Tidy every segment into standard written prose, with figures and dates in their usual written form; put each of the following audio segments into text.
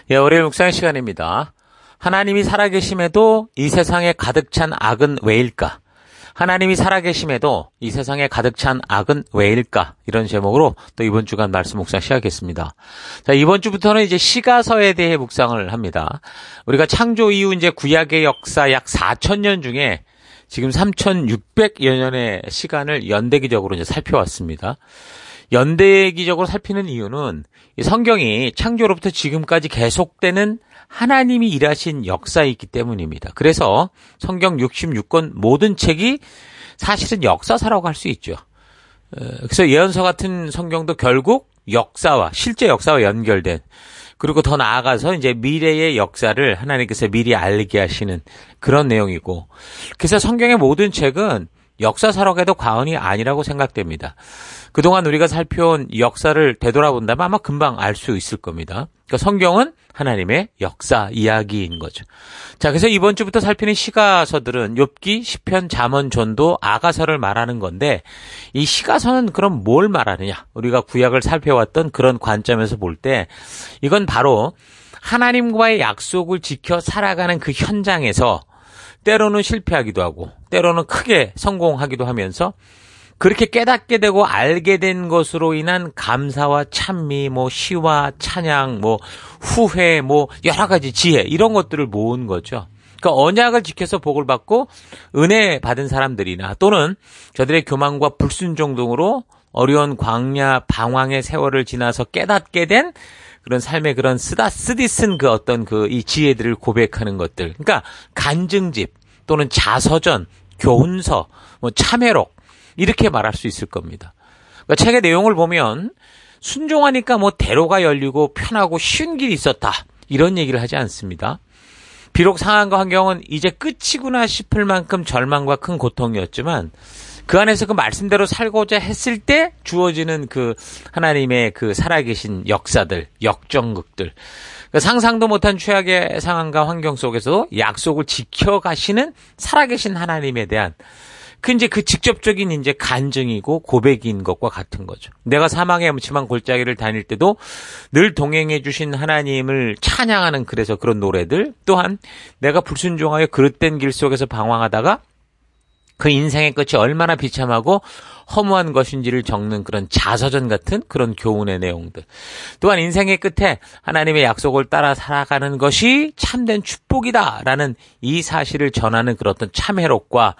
예, 월요일 묵상 시간입니다. 하나님이 살아계심에도 이 세상에 가득 찬 악은 왜일까? 하나님이 살아계심에도 이 세상에 가득 찬 악은 왜일까? 이런 제목으로 또 이번 주간 말씀 묵상 시작하겠습니다. 자, 이번 주부터는 이제 시가서에 대해 묵상을 합니다. 우리가 창조 이후 이제 구약의 역사 약 4,000년 중에 지금 3,600여 년의 시간을 연대기적으로 이제 살펴왔습니다. 연대기적으로 살피는 이유는 이 성경이 창조로부터 지금까지 계속되는 하나님이 일하신 역사에 있기 때문입니다. 그래서 성경 66권 모든 책이 사실은 역사서라고 할 수 있죠. 그래서 예언서 같은 성경도 결국 역사와 실제 역사와 연결된, 그리고 더 나아가서 이제 미래의 역사를 하나님께서 미리 알게 하시는 그런 내용이고, 그래서 성경의 모든 책은 역사서라고 해도 과언이 아니라고 생각됩니다. 그동안 우리가 살펴온 역사를 되돌아본다면 아마 금방 알 수 있을 겁니다. 그러니까 성경은 하나님의 역사 이야기인 거죠. 자, 그래서 이번 주부터 살피는 시가서들은 욥기, 시편, 잠언, 전도, 아가서를 말하는 건데, 이 시가서는 그럼 뭘 말하느냐? 우리가 구약을 살펴왔던 그런 관점에서 볼 때 이건 바로 하나님과의 약속을 지켜 살아가는 그 현장에서 때로는 실패하기도 하고 때로는 크게 성공하기도 하면서 그렇게 깨닫게 되고 알게 된 것으로 인한 감사와 찬미, 시와 찬양, 후회, 여러 가지 지혜, 이런 것들을 모은 거죠. 그러니까 언약을 지켜서 복을 받고 은혜 받은 사람들이나 또는 저들의 교만과 불순종 등으로 어려운 광야 방황의 세월을 지나서 깨닫게 된 그런 삶의 그런 쓰디쓴 이 지혜들을 고백하는 것들. 그러니까 간증집 또는 자서전, 교훈서, 참회록, 이렇게 말할 수 있을 겁니다. 그러니까 책의 내용을 보면 순종하니까 대로가 열리고 편하고 쉬운 길이 있었다, 이런 얘기를 하지 않습니다. 비록 상황과 환경은 이제 끝이구나 싶을 만큼 절망과 큰 고통이었지만 그 안에서 그 말씀대로 살고자 했을 때 주어지는 그 하나님의 그 살아계신 역사들, 역정극들, 상상도 못한 최악의 상황과 환경 속에서 약속을 지켜가시는 살아계신 하나님에 대한 그 직접적인 간증이고 고백인 것과 같은 거죠. 내가 사망의 음침한 골짜기를 다닐 때도 늘 동행해 주신 하나님을 찬양하는, 그래서 그런 노래들, 또한 내가 불순종하여 그릇된 길 속에서 방황하다가 그 인생의 끝이 얼마나 비참하고 허무한 것인지를 적는 그런 자서전 같은 그런 교훈의 내용들, 또한 인생의 끝에 하나님의 약속을 따라 살아가는 것이 참된 축복이다라는 이 사실을 전하는 그런 어떤 참회록과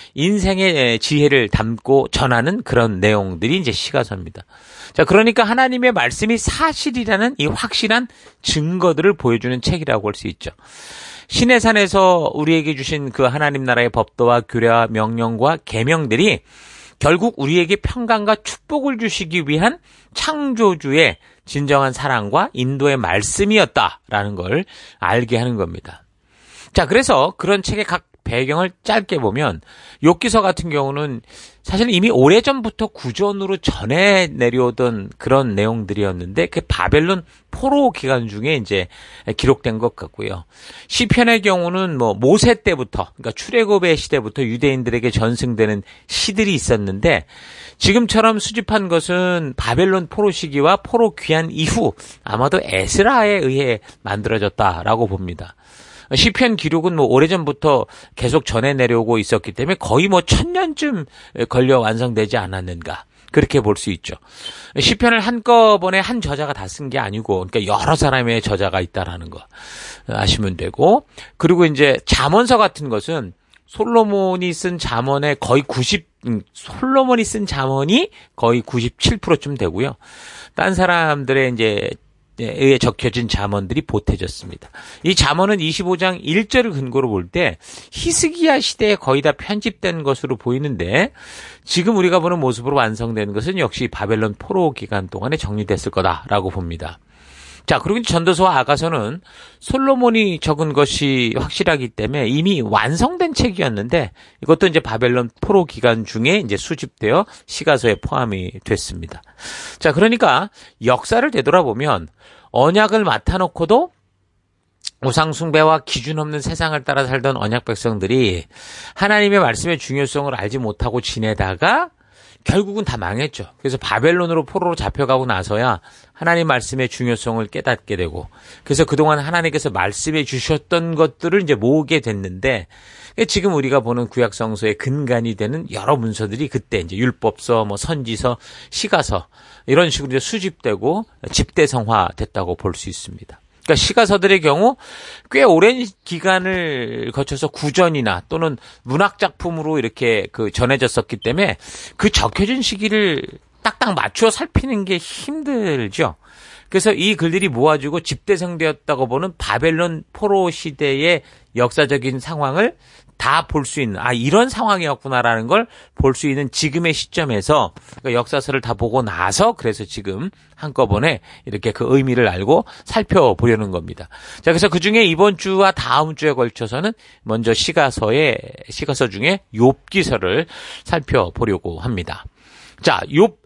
인생의 지혜를 담고 전하는 그런 내용들이 이제 시가서입니다. 자, 그러니까 하나님의 말씀이 사실이라는 이 확실한 증거들을 보여주는 책이라고 할 수 있죠. 신의 산에서 우리에게 주신 그 하나님 나라의 법도와 규례와 명령과 계명들이 결국 우리에게 평강과 축복을 주시기 위한 창조주의 진정한 사랑과 인도의 말씀이었다라는 걸 알게 하는 겁니다. 자, 그래서 그런 책의 각 배경을 짧게 보면 욥기서 같은 경우는 사실 이미 오래전부터 구전으로 전해 내려오던 그런 내용들이었는데 그 바벨론 포로 기간 중에 이제 기록된 것 같고요. 시편의 경우는 모세 때부터, 그러니까 출애굽의 시대부터 유대인들에게 전승되는 시들이 있었는데 지금처럼 수집한 것은 바벨론 포로 시기와 포로 귀환 이후 아마도 에스라에 의해 만들어졌다라고 봅니다. 시편 기록은 오래전부터 계속 전해 내려오고 있었기 때문에 거의 1000년쯤 걸려 완성되지 않았는가, 그렇게 볼 수 있죠. 시편을 한꺼번에 한 저자가 다 쓴 게 아니고, 그러니까 여러 사람의 저자가 있다라는 거 아시면 되고, 그리고 이제 잠언서 같은 것은 솔로몬이 쓴 잠언이 거의 97%쯤 되고요. 딴 사람들의 의해 적혀진 잠언들이 보태졌습니다. 이 잠언은 25장 1절을 근거로 볼 때 히스기야 시대에 거의 다 편집된 것으로 보이는데 지금 우리가 보는 모습으로 완성된 것은 역시 바벨론 포로 기간 동안에 정리됐을 거다라고 봅니다. 자, 그리고 전도서와 아가서는 솔로몬이 적은 것이 확실하기 때문에 이미 완성된 책이었는데 이것도 이제 바벨론 포로 기간 중에 이제 수집되어 시가서에 포함이 됐습니다. 자, 그러니까 역사를 되돌아보면 언약을 맡아놓고도 우상 숭배와 기준 없는 세상을 따라 살던 언약 백성들이 하나님의 말씀의 중요성을 알지 못하고 지내다가 결국은 다 망했죠. 그래서 바벨론으로 포로로 잡혀가고 나서야 하나님 말씀의 중요성을 깨닫게 되고, 그래서 그동안 하나님께서 말씀해 주셨던 것들을 이제 모으게 됐는데, 지금 우리가 보는 구약 성서의 근간이 되는 여러 문서들이 그때 이제 율법서, 뭐 선지서, 시가서 이런 식으로 이제 수집되고 집대성화됐다고 볼 수 있습니다. 그러니까 시가서들의 경우 꽤 오랜 기간을 거쳐서 구전이나 또는 문학 작품으로 이렇게 전해졌었기 때문에 그 적혀진 시기를 딱딱 맞추어 살피는 게 힘들죠. 그래서 이 글들이 모아지고 집대성되었다고 보는 바벨론 포로 시대의 역사적인 상황을 다 볼 수 있는, 이런 상황이었구나라는 걸 볼 수 있는 지금의 시점에서 그러니까 역사서를 다 보고 나서 그래서 지금 한꺼번에 이렇게 그 의미를 알고 살펴보려는 겁니다. 자, 그래서 그 중에 이번 주와 다음 주에 걸쳐서는 먼저 시가서 중에 욥기서를 살펴보려고 합니다. 자,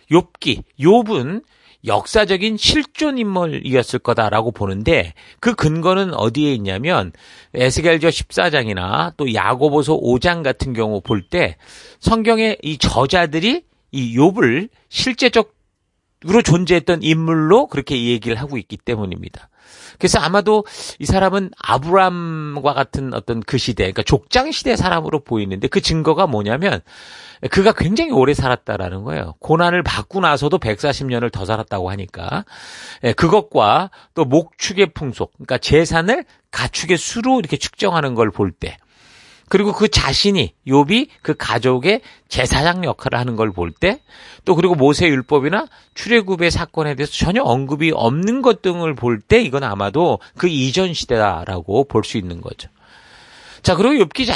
욥은 역사적인 실존 인물이었을 거다라고 보는데 그 근거는 어디에 있냐면 에스겔서 14장이나 또 야고보서 5장 같은 경우 볼 때 성경의 이 저자들이 이 욥을 실제적으로 존재했던 인물로 그렇게 얘기를 하고 있기 때문입니다. 그래서 아마도 이 사람은 아브람과 같은 어떤 그 시대, 그러니까 족장 시대 사람으로 보이는데 그 증거가 뭐냐면 그가 굉장히 오래 살았다라는 거예요. 고난을 받고 나서도 140년을 더 살았다고 하니까 그것과 또 목축의 풍속, 그러니까 재산을 가축의 수로 이렇게 측정하는 걸 볼 때, 그리고 그 자신이 욥이 그 가족의 제사장 역할을 하는 걸 볼 때, 또 그리고 모세율법이나 출애굽의 사건에 대해서 전혀 언급이 없는 것 등을 볼 때 이건 아마도 그 이전 시대다라고 볼 수 있는 거죠. 자, 그리고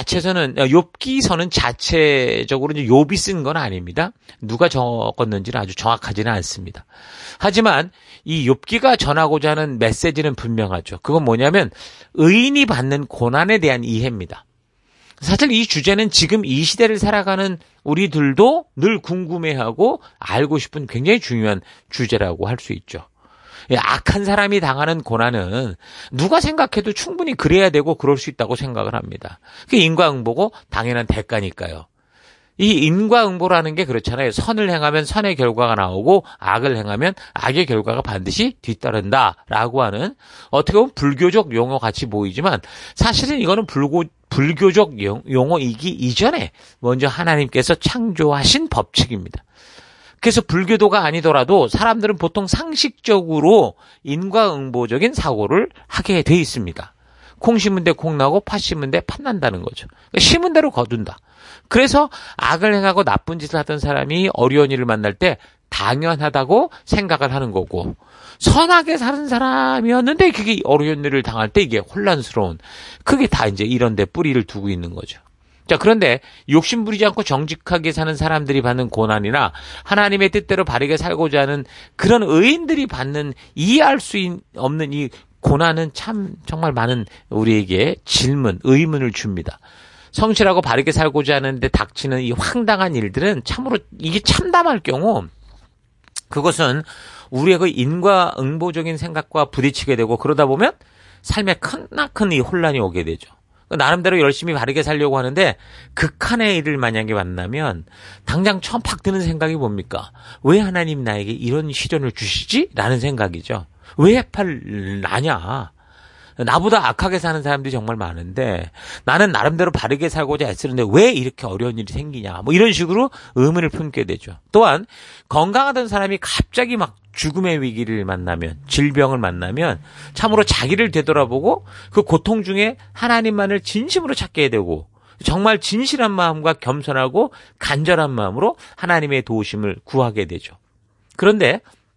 욥기서는 자체적으로 이제 욥이 쓴 건 아닙니다. 누가 적었는지는 아주 정확하지는 않습니다. 하지만 이 욥기가 전하고자 하는 메시지는 분명하죠. 그건 뭐냐면 의인이 받는 고난에 대한 이해입니다. 사실 이 주제는 지금 이 시대를 살아가는 우리들도 늘 궁금해하고 알고 싶은 굉장히 중요한 주제라고 할 수 있죠. 악한 사람이 당하는 고난은 누가 생각해도 충분히 그래야 되고 그럴 수 있다고 생각을 합니다. 그게 인과응보고 당연한 대가니까요. 이 인과응보라는 게 그렇잖아요. 선을 행하면 선의 결과가 나오고 악을 행하면 악의 결과가 반드시 뒤따른다라고 하는, 어떻게 보면 불교적 용어 같이 보이지만 사실은 이거는 불교적 용어이기 이전에 먼저 하나님께서 창조하신 법칙입니다. 그래서 불교도가 아니더라도 사람들은 보통 상식적으로 인과응보적인 사고를 하게 돼 있습니다. 콩 심은 데 콩 나고 팥 심은 데 팥 난다는 거죠. 심은 대로 거둔다. 그래서 악을 행하고 나쁜 짓을 하던 사람이 어려운 일을 만날 때 당연하다고 생각을 하는 거고, 선하게 사는 사람이었는데 그게 어려운 일을 당할 때 이게 혼란스러운, 그게 다 이제 이런 데 뿌리를 두고 있는 거죠. 자, 그런데 욕심 부리지 않고 정직하게 사는 사람들이 받는 고난이나 하나님의 뜻대로 바르게 살고자 하는 그런 의인들이 받는 이해할 수 없는 이 고난은 참 정말 많은 우리에게 의문을 줍니다. 성실하고 바르게 살고자 하는데 닥치는 이 황당한 일들은 참으로 이게 참담할 경우 그것은 우리의 그 인과응보적인 생각과 부딪히게 되고, 그러다 보면 삶에 크나큰 이 혼란이 오게 되죠. 나름대로 열심히 바르게 살려고 하는데 극한의 일을 만약에 만나면 당장 처음 팍 드는 생각이 뭡니까? 왜 하나님 나에게 이런 시련을 주시지? 라는 생각이죠. 왜 해팔 나냐? 나보다 악하게 사는 사람들이 정말 많은데 나는 나름대로 바르게 살고자 애쓰는데 왜 이렇게 어려운 일이 생기냐? 뭐 이런 식으로 의문을 품게 되죠. 또한 건강하던 사람이 갑자기 막 죽음의 위기를 만나면, 질병을 만나면 참으로 자기를 되돌아보고 그 고통 중에 하나님만을 진심으로 찾게 되고 정말 진실한 마음과 겸손하고 간절한 마음으로 하나님의 도우심을 구하게 되죠. 그런데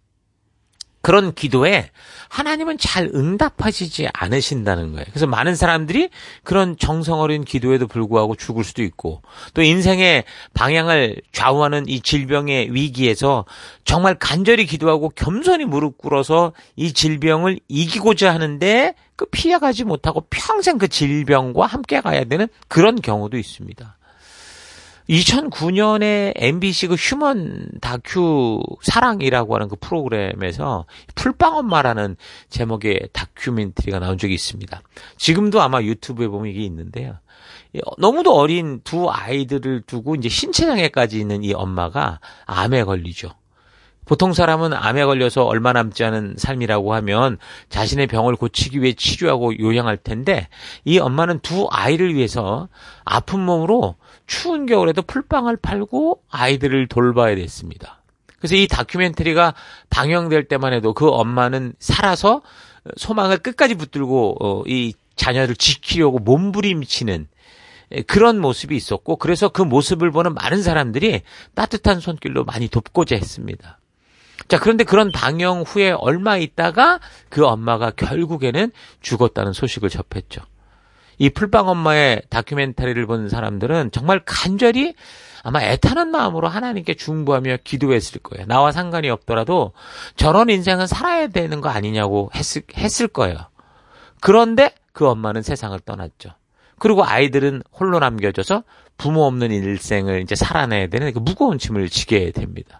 그런 기도에 하나님은 잘 응답하시지 않으신다는 거예요. 그래서 많은 사람들이 그런 정성 어린 기도에도 불구하고 죽을 수도 있고, 또 인생의 방향을 좌우하는 이 질병의 위기에서 정말 간절히 기도하고 겸손히 무릎 꿇어서 이 질병을 이기고자 하는데 그 피해가지 못하고 평생 그 질병과 함께 가야 되는 그런 경우도 있습니다. 2009년에 MBC 그 휴먼 다큐 사랑이라고 하는 그 프로그램에서 풀빵엄마라는 제목의 다큐멘터리가 나온 적이 있습니다. 지금도 아마 유튜브에 보면 이게 있는데요. 너무도 어린 두 아이들을 두고 이제 신체장애까지 있는 이 엄마가 암에 걸리죠. 보통 사람은 암에 걸려서 얼마 남지 않은 삶이라고 하면 자신의 병을 고치기 위해 치료하고 요양할 텐데 이 엄마는 두 아이를 위해서 아픈 몸으로 추운 겨울에도 풀빵을 팔고 아이들을 돌봐야 됐습니다. 그래서 이 다큐멘터리가 방영될 때만 해도 그 엄마는 살아서 소망을 끝까지 붙들고 이 자녀를 지키려고 몸부림치는 그런 모습이 있었고 그래서 그 모습을 보는 많은 사람들이 따뜻한 손길로 많이 돕고자 했습니다. 자, 그런데 그런 방영 후에 얼마 있다가 그 엄마가 결국에는 죽었다는 소식을 접했죠. 이 풀빵 엄마의 다큐멘터리를 본 사람들은 정말 간절히 아마 애타는 마음으로 하나님께 중보하며 기도했을 거예요. 나와 상관이 없더라도 저런 인생은 살아야 되는 거 아니냐고 했을 거예요. 그런데 그 엄마는 세상을 떠났죠. 그리고 아이들은 홀로 남겨져서 부모 없는 일생을 이제 살아내야 되는 그 무거운 짐을 지게 됩니다.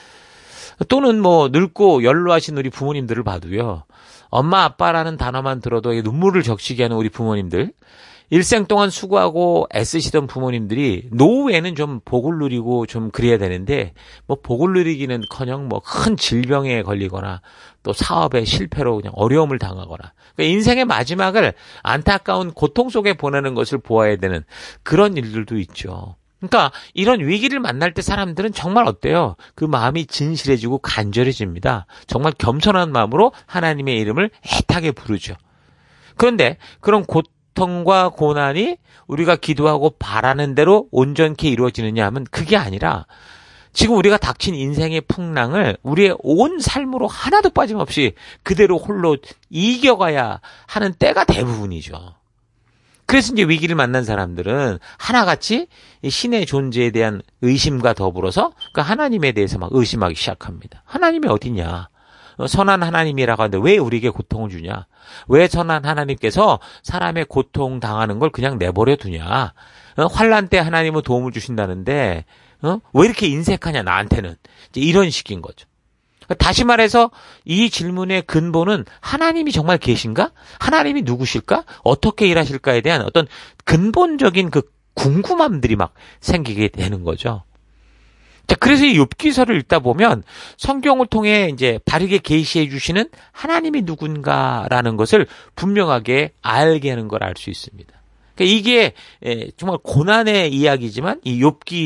또는 뭐 늙고 연로하신 우리 부모님들을 봐도요. 엄마 아빠라는 단어만 들어도 눈물을 적시게 하는 우리 부모님들. 일생 동안 수고하고 애쓰시던 부모님들이 노후에는 좀 복을 누리고 좀 그래야 되는데 뭐 복을 누리기는커녕 뭐 큰 질병에 걸리거나 또 사업의 실패로 그냥 어려움을 당하거나 그러니까 인생의 마지막을 안타까운 고통 속에 보내는 것을 보아야 되는 그런 일들도 있죠. 그러니까 이런 위기를 만날 때 사람들은 정말 어때요? 그 마음이 진실해지고 간절해집니다. 정말 겸손한 마음으로 하나님의 이름을 애타게 부르죠. 그런데 그런 고통과 고난이 우리가 기도하고 바라는 대로 온전케 이루어지느냐 하면 그게 아니라 지금 우리가 닥친 인생의 풍랑을 우리의 온 삶으로 하나도 빠짐없이 그대로 홀로 이겨가야 하는 때가 대부분이죠. 그래서 이제 위기를 만난 사람들은 하나같이 신의 존재에 대한 의심과 더불어서 그 하나님에 대해서 막 의심하기 시작합니다. 하나님이 어디냐? 선한 하나님이라고 하는데 왜 우리에게 고통을 주냐? 왜 선한 하나님께서 사람의 고통 당하는 걸 그냥 내버려 두냐? 환난 때 하나님은 도움을 주신다는데 왜 이렇게 인색하냐 나한테는? 이제 이런 식인 거죠. 다시 말해서 이 질문의 근본은 하나님이 정말 계신가? 하나님이 누구실까? 어떻게 일하실까에 대한 어떤 근본적인 그 궁금함들이 막 생기게 되는 거죠. 자, 그래서 이 욥기서를 읽다 보면 성경을 통해 이제 바르게 계시해 주시는 하나님이 누군가라는 것을 분명하게 알게 하는 걸 알 수 있습니다. 그러니까 이게 정말 고난의 이야기지만 이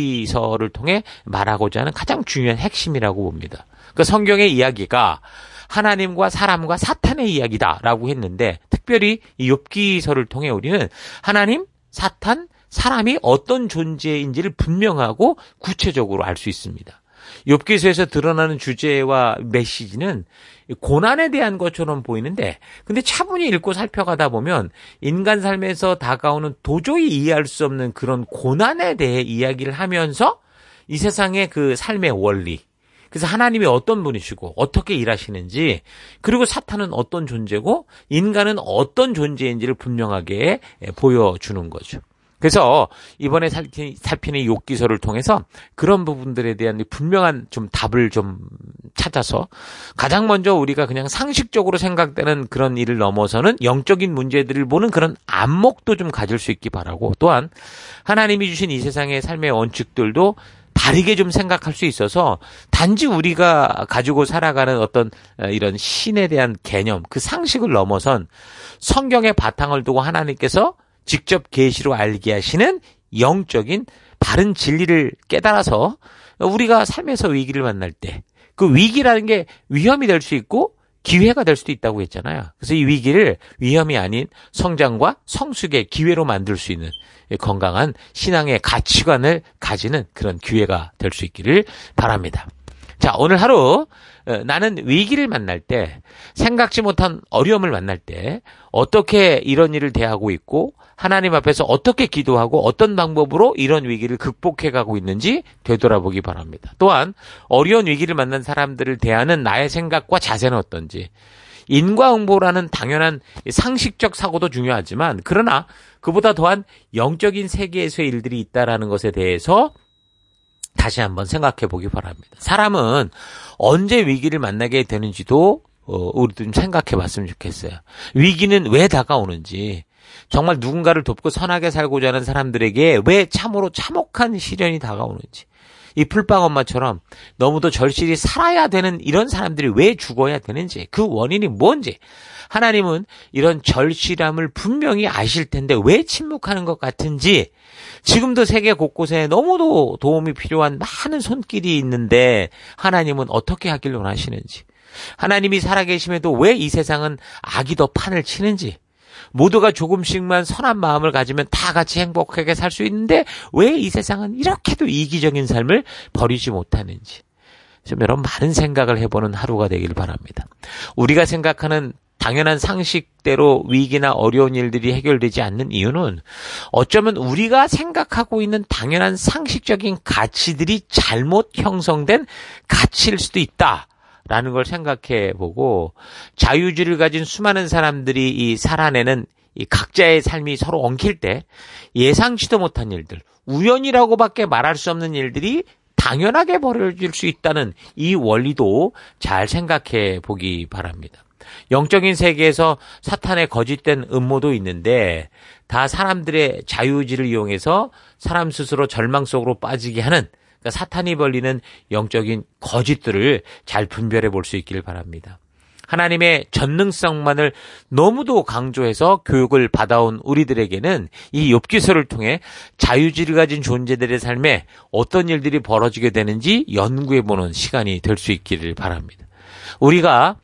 욥기서를 통해 말하고자 하는 가장 중요한 핵심이라고 봅니다. 그 성경의 이야기가 하나님과 사람과 사탄의 이야기다라고 했는데 특별히 이 욥기서를 통해 우리는 하나님, 사탄, 사람이 어떤 존재인지를 분명하고 구체적으로 알 수 있습니다. 욥기서에서 드러나는 주제와 메시지는 고난에 대한 것처럼 보이는데 근데 차분히 읽고 살펴가다 보면 인간 삶에서 다가오는 도저히 이해할 수 없는 그런 고난에 대해 이야기를 하면서 이 세상의 그 삶의 원리 그래서 하나님이 어떤 분이시고 어떻게 일하시는지 그리고 사탄은 어떤 존재고 인간은 어떤 존재인지를 분명하게 보여주는 거죠. 그래서 이번에 살피는 이 욥기서를 통해서 그런 부분들에 대한 분명한 좀 답을 좀 찾아서 가장 먼저 우리가 그냥 상식적으로 생각되는 그런 일을 넘어서는 영적인 문제들을 보는 그런 안목도 좀 가질 수 있기 바라고 또한 하나님이 주신 이 세상의 삶의 원칙들도 다르게 좀 생각할 수 있어서 단지 우리가 가지고 살아가는 어떤 이런 신에 대한 개념, 그 상식을 넘어선 성경의 바탕을 두고 하나님께서 직접 계시로 알게 하시는 영적인 바른 진리를 깨달아서 우리가 삶에서 위기를 만날 때 그 위기라는 게 위험이 될 수 있고 기회가 될 수도 있다고 했잖아요. 그래서 이 위기를 위험이 아닌 성장과 성숙의 기회로 만들 수 있는 건강한 신앙의 가치관을 가지는 그런 기회가 될 수 있기를 바랍니다. 자, 오늘 하루 나는 위기를 만날 때 생각지 못한 어려움을 만날 때 어떻게 이런 일을 대하고 있고 하나님 앞에서 어떻게 기도하고 어떤 방법으로 이런 위기를 극복해 가고 있는지 되돌아보기 바랍니다. 또한 어려운 위기를 만난 사람들을 대하는 나의 생각과 자세는 어떤지 인과응보라는 당연한 상식적 사고도 중요하지만 그러나 그보다 더한 영적인 세계에서의 일들이 있다라는 것에 대해서 다시 한번 생각해 보기 바랍니다. 사람은 언제 위기를 만나게 되는지도 우리도 좀 생각해 봤으면 좋겠어요. 위기는 왜 다가오는지, 정말 누군가를 돕고 선하게 살고자 하는 사람들에게 왜 참으로 참혹한 시련이 다가오는지, 이 풀빵 엄마처럼 너무도 절실히 살아야 되는 이런 사람들이 왜 죽어야 되는지, 그 원인이 뭔지, 하나님은 이런 절실함을 분명히 아실 텐데 왜 침묵하는 것 같은지, 지금도 세계 곳곳에 너무도 도움이 필요한 많은 손길이 있는데 하나님은 어떻게 하길 원하시는지, 하나님이 살아계심에도 왜 이 세상은 악이 더 판을 치는지, 모두가 조금씩만 선한 마음을 가지면 다 같이 행복하게 살 수 있는데 왜 이 세상은 이렇게도 이기적인 삶을 버리지 못하는지, 좀 여러분 많은 생각을 해보는 하루가 되길 바랍니다. 우리가 생각하는 당연한 상식대로 위기나 어려운 일들이 해결되지 않는 이유는 어쩌면 우리가 생각하고 있는 당연한 상식적인 가치들이 잘못 형성된 가치일 수도 있다라는 걸 생각해 보고, 자유주의를 가진 수많은 사람들이 이 살아내는 이 각자의 삶이 서로 엉킬 때 예상치도 못한 일들, 우연이라고밖에 말할 수 없는 일들이 당연하게 벌어질 수 있다는 이 원리도 잘 생각해 보기 바랍니다. 영적인 세계에서 사탄의 거짓된 음모도 있는데 다 사람들의 자유의지를 이용해서 사람 스스로 절망 속으로 빠지게 하는, 그러니까 사탄이 벌리는 영적인 거짓들을 잘 분별해 볼 수 있기를 바랍니다. 하나님의 전능성만을 너무도 강조해서 교육을 받아온 우리들에게는 이 욥기서를 통해 자유의지를 가진 존재들의 삶에 어떤 일들이 벌어지게 되는지 연구해보는 시간이 될 수 있기를 바랍니다. 우리가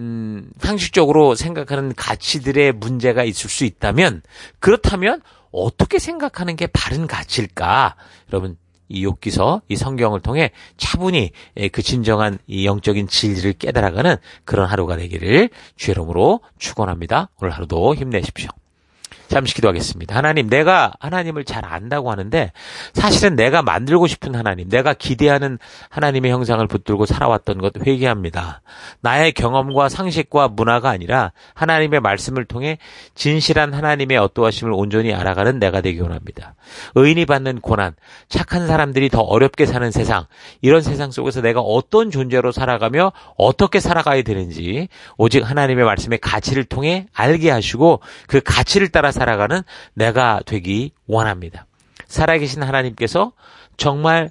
상식적으로 생각하는 가치들의 문제가 있을 수 있다면, 그렇다면 어떻게 생각하는 게 바른 가치일까? 여러분, 이 욥기서, 이 성경을 통해 차분히 그 진정한 이 영적인 진리를 깨달아가는 그런 하루가 되기를 주의 이름으로 축원합니다. 오늘 하루도 힘내십시오. 잠시 기도하겠습니다. 하나님, 내가 하나님을 잘 안다고 하는데 사실은 내가 만들고 싶은 하나님, 내가 기대하는 하나님의 형상을 붙들고 살아왔던 것 회개합니다. 나의 경험과 상식과 문화가 아니라 하나님의 말씀을 통해 진실한 하나님의 어떠하심을 온전히 알아가는 내가 되기 원합니다. 의인이 받는 고난, 착한 사람들이 더 어렵게 사는 세상, 이런 세상 속에서 내가 어떤 존재로 살아가며 어떻게 살아가야 되는지 오직 하나님의 말씀의 가치를 통해 알게 하시고 그 가치를 따라 살아가는 내가 되기 원합니다. 살아계신 하나님께서 정말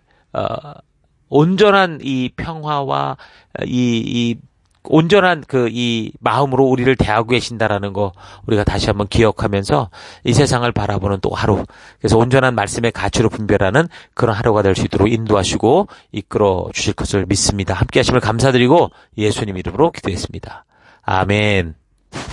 온전한 이 평화와 이 온전한 이 마음으로 우리를 대하고 계신다라는 거 우리가 다시 한번 기억하면서 이 세상을 바라보는 또 하루, 그래서 온전한 말씀의 가치로 분별하는 그런 하루가 될 수 있도록 인도하시고 이끌어 주실 것을 믿습니다. 함께 하심을 감사드리고 예수님 이름으로 기도했습니다. 아멘.